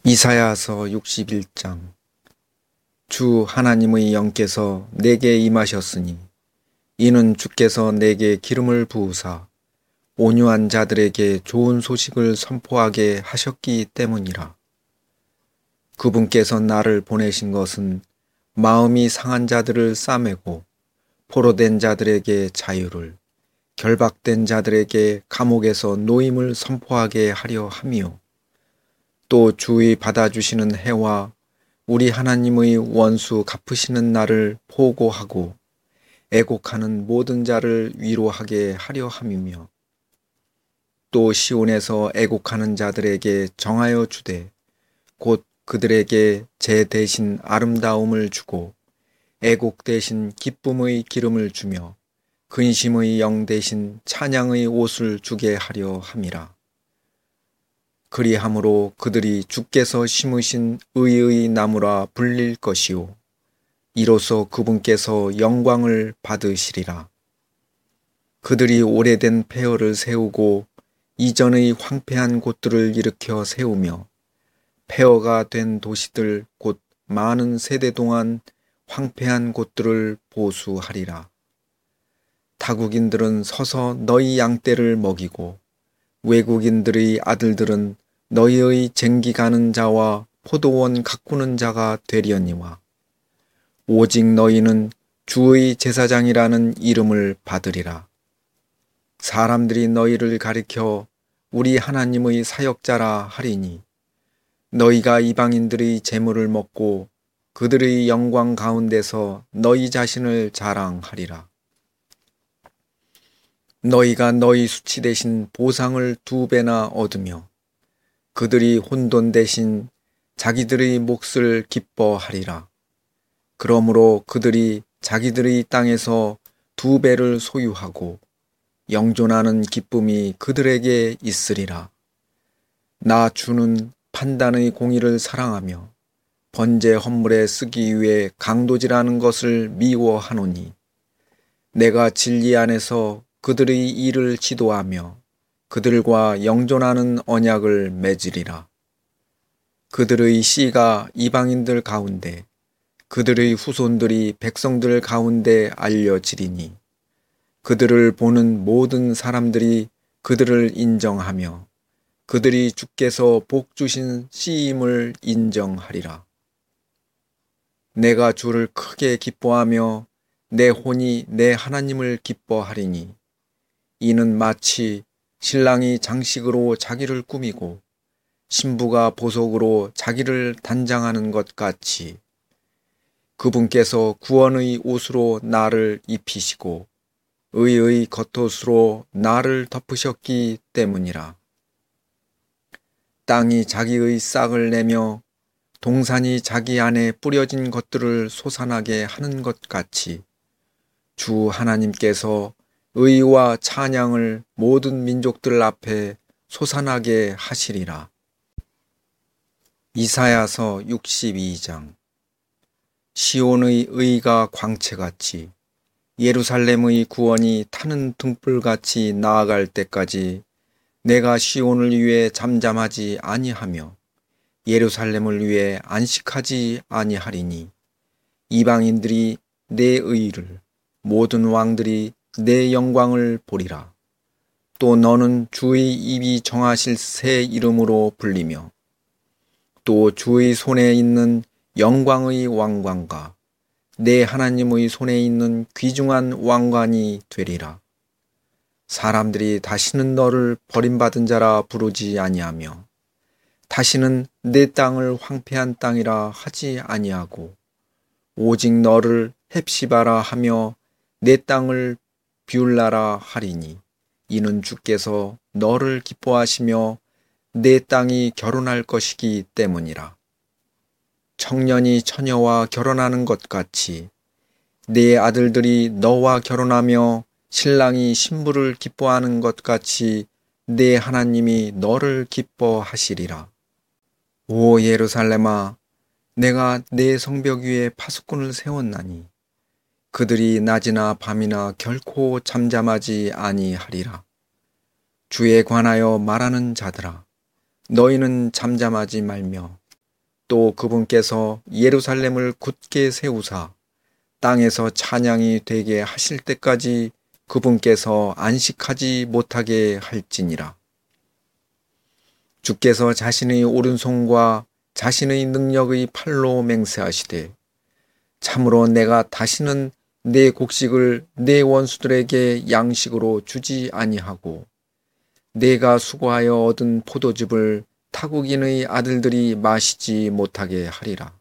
이사야서 61장. 주 하나님의 영께서 내게 임하셨으니 이는 주께서 내게 기름을 부으사 온유한 자들에게 좋은 소식을 선포하게 하셨기 때문이라. 그분께서 나를 보내신 것은 마음이 상한 자들을 싸매고 포로된 자들에게 자유를, 결박된 자들에게 감옥에서 노임을 선포하게 하려 함이요, 또 주의 받아주시는 해와 우리 하나님의 원수 갚으시는 날을 포고하고 애곡하는 모든 자를 위로하게 하려 함이며, 또 시온에서 애곡하는 자들에게 정하여 주되 곧 그들에게 제 대신 아름다움을 주고 애곡 대신 기쁨의 기름을 주며 근심의 영 대신 찬양의 옷을 주게 하려 함이라. 그리함으로 그들이 주께서 심으신 의의 나무라 불릴 것이요, 이로써 그분께서 영광을 받으시리라. 그들이 오래된 폐허를 세우고 이전의 황폐한 곳들을 일으켜 세우며 폐허가 된 도시들 곧 많은 세대 동안 황폐한 곳들을 보수하리라. 타국인들은 서서 너희 양떼를 먹이고 외국인들의 아들들은 너희의 쟁기 가는 자와 포도원 가꾸는 자가 되려니와 오직 너희는 주의 제사장이라는 이름을 받으리라. 사람들이 너희를 가리켜 우리 하나님의 사역자라 하리니 너희가 이방인들의 재물을 먹고 그들의 영광 가운데서 너희 자신을 자랑하리라. 너희가 너희 수치 대신 보상을 2배나 얻으며 그들이 혼돈 대신 자기들의 몫을 기뻐하리라. 그러므로 그들이 자기들의 땅에서 2배를 소유하고 영존하는 기쁨이 그들에게 있으리라. 나 주는 판단의 공의를 사랑하며 번제 헌물에 쓰기 위해 강도질하는 것을 미워하노니 내가 진리 안에서 그들의 일을 지도하며 그들과 영존하는 언약을 맺으리라. 그들의 씨가 이방인들 가운데 그들의 후손들이 백성들 가운데 알려지리니 그들을 보는 모든 사람들이 그들을 인정하며 그들이 주께서 복 주신 씨임을 인정하리라. 내가 주를 크게 기뻐하며 내 혼이 내 하나님을 기뻐하리니 이는 마치 신랑이 장식으로 자기를 꾸미고 신부가 보석으로 자기를 단장하는 것 같이 그분께서 구원의 옷으로 나를 입히시고 의의 겉옷으로 나를 덮으셨기 때문이라. 땅이 자기의 싹을 내며 동산이 자기 안에 뿌려진 것들을 솟아나게 하는 것 같이 주 하나님께서 의와 찬양을 모든 민족들 앞에 솟아나게 하시리라. 이사야서 62장. 시온의 의가 광채같이 예루살렘의 구원이 타는 등불같이 나아갈 때까지 내가 시온을 위해 잠잠하지 아니하며 예루살렘을 위해 안식하지 아니하리니 이방인들이 내 의를, 모든 왕들이 내 영광을 보리라. 또 너는 주의 입이 정하실 새 이름으로 불리며 또 주의 손에 있는 영광의 왕관과 내 하나님의 손에 있는 귀중한 왕관이 되리라. 사람들이 다시는 너를 버림받은 자라 부르지 아니하며 다시는 내 땅을 황폐한 땅이라 하지 아니하고 오직 너를 헵시바라 하며 내 땅을 뷰라라 하리니 이는 주께서 너를 기뻐하시며 내 땅이 결혼할 것이기 때문이라. 청년이 처녀와 결혼하는 것 같이 내 아들들이 너와 결혼하며 신랑이 신부를 기뻐하는 것 같이 내 하나님이 너를 기뻐하시리라. 오 예루살렘아, 내가 내 성벽 위에 파수꾼을 세웠나니 그들이 낮이나 밤이나 결코 잠잠하지 아니하리라. 주에 관하여 말하는 자들아, 너희는 잠잠하지 말며 또 그분께서 예루살렘을 굳게 세우사 땅에서 찬양이 되게 하실 때까지 그분께서 안식하지 못하게 할지니라. 주께서 자신의 오른손과 자신의 능력의 팔로 맹세하시되 참으로 내가 다시는 내 곡식을 내 원수들에게 양식으로 주지 아니하고 내가 수고하여 얻은 포도즙을 타국인의 아들들이 마시지 못하게 하리라.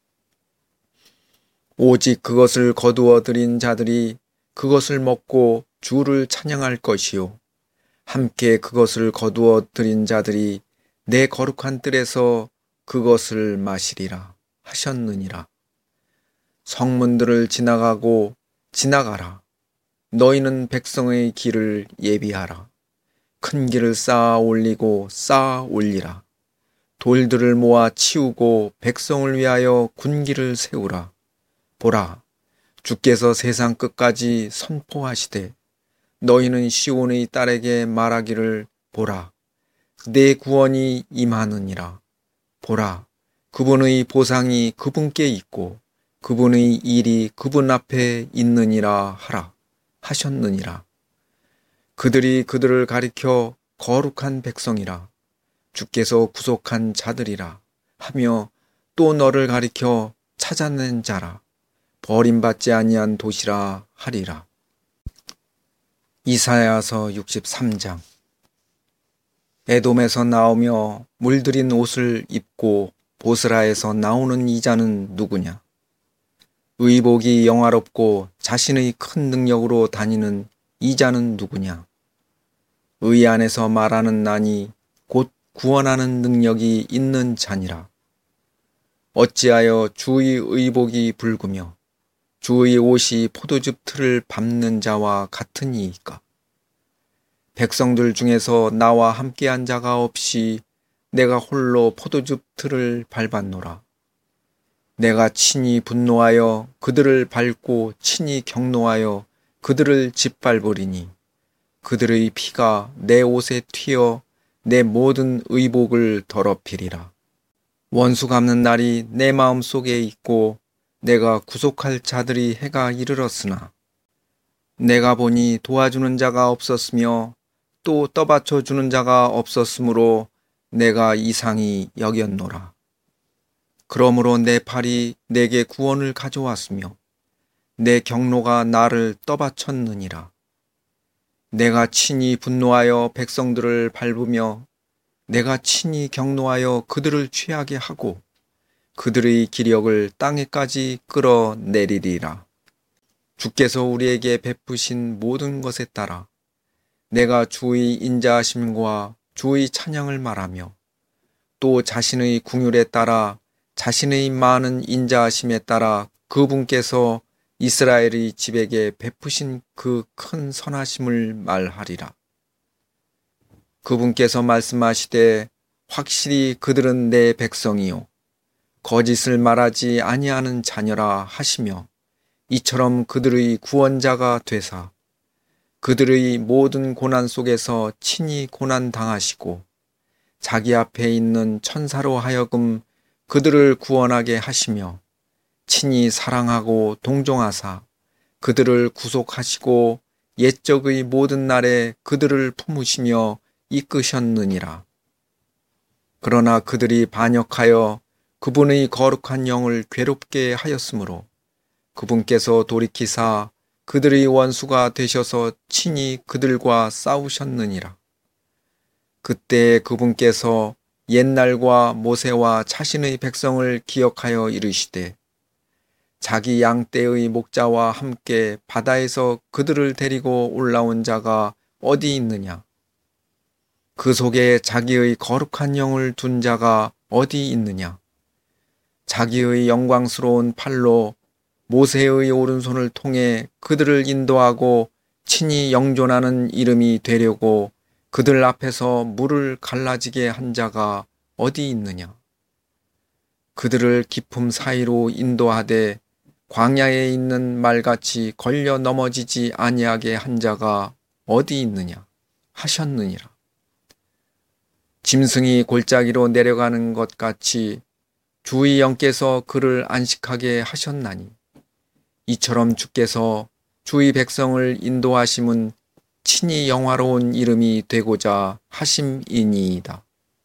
오직 그것을 거두어 들인 자들이 그것을 먹고 주를 찬양할 것이요 함께 그것을 거두어 들인 자들이 내 거룩한 뜰에서 그것을 마시리라 하셨느니라. 성문들을 지나가고 지나가라. 너희는 백성의 길을 예비하라. 큰 길을 쌓아 올리고 쌓아 올리라. 돌들을 모아 치우고 백성을 위하여 군기를 세우라. 보라, 주께서 세상 끝까지 선포하시되 너희는 시온의 딸에게 말하기를 보라, 내 구원이 임하느니라. 보라, 그분의 보상이 그분께 있고 그분의 일이 그분 앞에 있느니라 하라 하셨느니라. 그들이 그들을 가리켜 거룩한 백성이라 주께서 구속한 자들이라 하며 또 너를 가리켜 찾아낸 자라 버림받지 아니한 도시라 하리라. 이사야서 63장. 에돔에서 나오며 물들인 옷을 입고 보스라에서 나오는 이자는 누구냐? 의복이 영화롭고 자신의 큰 능력으로 다니는 이자는 누구냐? 의 안에서 말하는 난이 곧 구원하는 능력이 있는 자니라. 어찌하여 주의 의복이 붉으며 주의 옷이 포도즙 틀을 밟는 자와 같으니이까? 백성들 중에서 나와 함께한 자가 없이 내가 홀로 포도즙 틀을 밟았노라. 내가 친히 분노하여 그들을 밟고 친히 경노하여 그들을 짓밟으리니 그들의 피가 내 옷에 튀어 내 모든 의복을 더럽히리라. 원수 갚는 날이 내 마음속에 있고 내가 구속할 자들이 해가 이르렀으나 내가 보니 도와주는 자가 없었으며 또 떠받쳐 주는 자가 없었으므로 내가 이상히 여겼노라. 그러므로 내 팔이 내게 구원을 가져왔으며 내 경노가 나를 떠받쳤느니라. 내가 친히 분노하여 백성들을 밟으며 내가 친히 경노하여 그들을 취하게 하고 그들의 기력을 땅에까지 끌어내리리라. 주께서 우리에게 베푸신 모든 것에 따라 내가 주의 인자하심과 주의 찬양을 말하며 또 자신의 궁율에 따라 자신의 많은 인자하심에 따라 그분께서 이스라엘의 집에게 베푸신 그 큰 선하심을 말하리라. 그분께서 말씀하시되 확실히 그들은 내 백성이요 거짓을 말하지 아니하는 자녀라 하시며 이처럼 그들의 구원자가 되사 그들의 모든 고난 속에서 친히 고난 당하시고 자기 앞에 있는 천사로 하여금 그들을 구원하게 하시며 친히 사랑하고 동정하사 그들을 구속하시고 옛적의 모든 날에 그들을 품으시며 이끄셨느니라. 그러나 그들이 반역하여 그분의 거룩한 영을 괴롭게 하였으므로 그분께서 돌이키사 그들의 원수가 되셔서 친히 그들과 싸우셨느니라. 그때 그분께서 옛날과 모세와 자신의 백성을 기억하여 이르시되 자기 양떼의 목자와 함께 바다에서 그들을 데리고 올라온 자가 어디 있느냐? 그 속에 자기의 거룩한 영을 둔 자가 어디 있느냐? 자기의 영광스러운 팔로 모세의 오른손을 통해 그들을 인도하고 친히 영존하는 이름이 되려고 그들 앞에서 물을 갈라지게 한 자가 어디 있느냐? 그들을 깊음 사이로 인도하되 광야에 있는 말같이 걸려 넘어지지 아니하게 한 자가 어디 있느냐? 하셨느니라. 짐승이 골짜기로 내려가는 것 같이 주의 영께서 그를 안식하게 하셨나니 이처럼 주께서 주의 백성을 인도하심은 친히 영화로운 이름이 되고자 하심이니이다.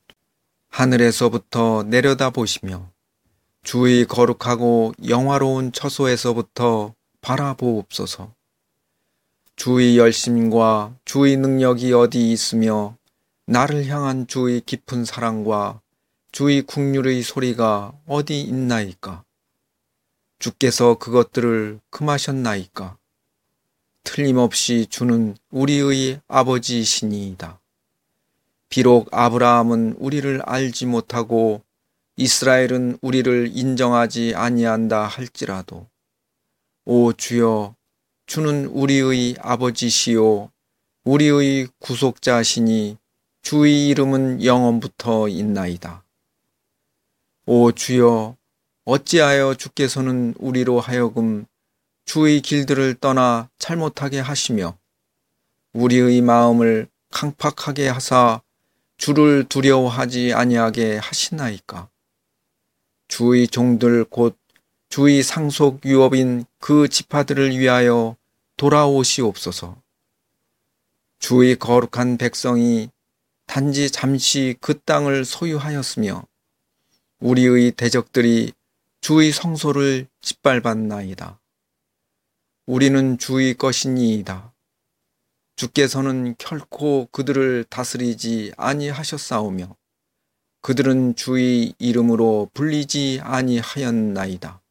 하늘에서부터 내려다 보시며 주의 거룩하고 영화로운 처소에서부터 바라보옵소서. 주의 열심과 주의 능력이 어디 있으며 나를 향한 주의 깊은 사랑과 주의 국률의 소리가 어디 있나이까? 주께서 그것들을 금하셨나이까? 틀림없이 주는 우리의 아버지시니이다. 비록 아브라함은 우리를 알지 못하고 이스라엘은 우리를 인정하지 아니한다 할지라도 오 주여, 주는 우리의 아버지시요 우리의 구속자시니 주의 이름은 영원부터 있나이다. 오 주여, 어찌하여 주께서는 우리로 하여금 주의 길들을 떠나 잘못하게 하시며 우리의 마음을 강팍하게 하사 주를 두려워하지 아니하게 하시나이까? 주의 종들 곧 주의 상속 유업인 그 지파들을 위하여 돌아오시옵소서. 주의 거룩한 백성이 단지 잠시 그 땅을 소유하였으며 우리의 대적들이 주의 성소를 짓밟았나이다. 우리는 주의 것이니이다. 주께서는 결코 그들을 다스리지 아니하셨사오며 그들은 주의 이름으로 불리지 아니하였나이다.